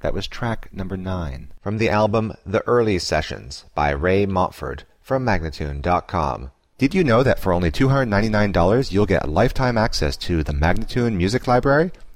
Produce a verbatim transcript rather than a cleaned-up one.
That was track number nine. From the album The Early Sessions by Ray Montford from Magnatune dot com. Did you know that for only two hundred ninety-nine dollars you'll get lifetime access to the Magnatune Music Library?